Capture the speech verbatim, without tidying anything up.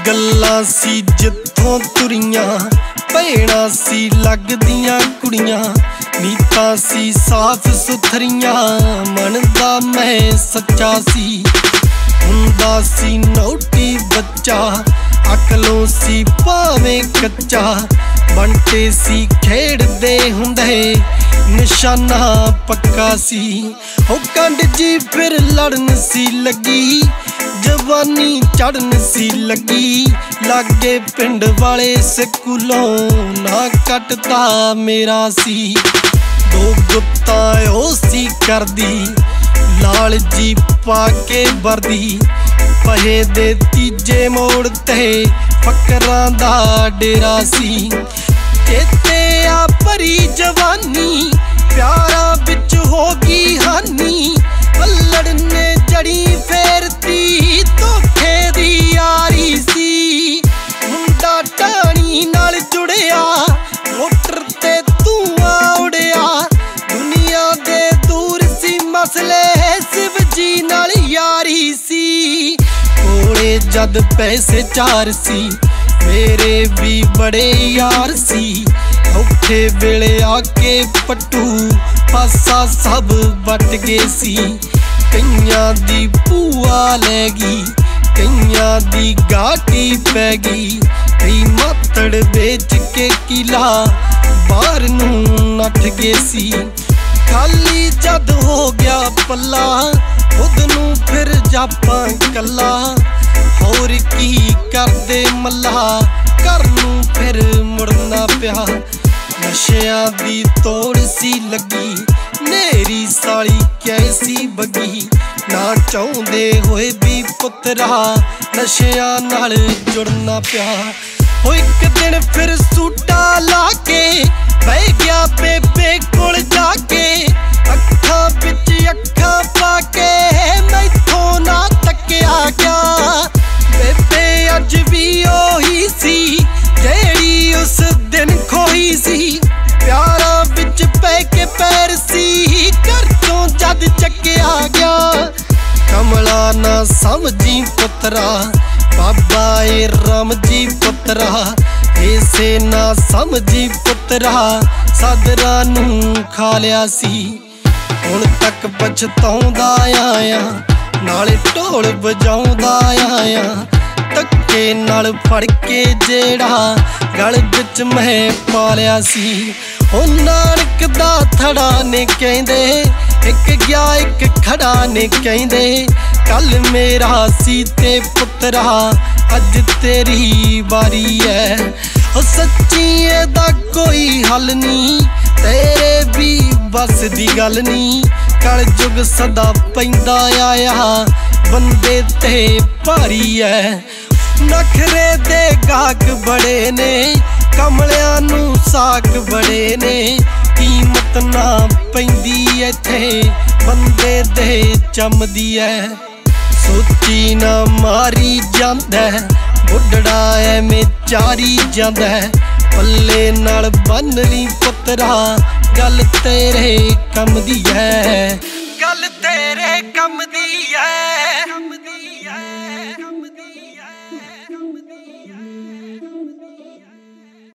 गल्लां सी जित्थों तुरियां भैणां सी लगदियां कुड़ियां नीतां सी साफ सुथरियां मन दा मैं सच्चा सी हुंदा सी नौटी बच्चा अकलों सी भावें कच्चा बंटे सी खेड़दे हुंदे निशाना पक्का सी हो कंड जी फिर लड़न सी लगी जवानी चढ़न सी लगी लागे पिंड वाले स्कूलों ना कटता मेरा सी दो गुत्ता ओ सी करदी लाल जी पाके वर्दी पहे दे तीजे मोड़ ते फकरां दा डेरा सी चेते आ भरी जवानी प्यारा बिच होगी हानी अल्लड़ ने जड़ी फेरती धोखे दी यारी सी मुंडा टाणी नाल जुड़िया मोटर ते धुआं उड़िया दुनिया दे दूर सी मसले शिव जी नाल यारी सी कोले जद पैसे चार सी मेरे भी बड़े यार सी औखे वेले आके पट्टू पासा सब वट गए सी कईयां दी भूआ लैगी कईयां दी गाटी पैगी कई मातड़ बेच के किला बाहर नूं नठ गए सी खाली जद हो गया पल्ला खुद नूं फिर जापां कल्ला होर की करदे मल्ला घर नूं फिर मुड़ना पिया नशियां दी तोड़ सी लगी नेरी साली कैसी बगी ना चाहुंदे होए भी पुत्तरा नशियां नाल जुड़ना पिया हो एक दिन फिर सूटा ला के बह गया बेबे कोल जाके अखां विच अखां पाके मैथों ना तक्या गया बेबे अज भी ओही सी जेड़ी उस दिन खोई सी प्यारा बिच पै के पैर सी घर चों जद चक्या गया कमला ना समझी पुत्तरा बाबा ए राम जी पुत्तरा ऐसे ना समझी पुत्तरा सादरा नूं खा लिया सी हुण तक पछताउंदा आया नाले ढोल बजाउंदा आया धक्के नाल फड़ के जेड़ा गल विच मैं पा लिया सी ओ नानक दा थड़ा ने कहंदे एक गया एक खड़ा ने कहंदे कल मेरा सी ते पुत्तरा अज तेरी बारी है ओ सच्ची एदा कोई हल नहीं तेरे भी बस दी गल नहीं कल जुग सदा पैंदा आया बंदे ते भारी है नखरे दे गाहक बड़े ने कमलियां नूं साक बड़े ने कीमत ना पैंदी इत्थे बंदे दे चमदी है सोची ना मारी जांदा बुढ़ड़ा एवें चारी जांदा पल्ले नाल बन ली पुत्तरा गल तेरे कम दी है गल तेरे कम दी है।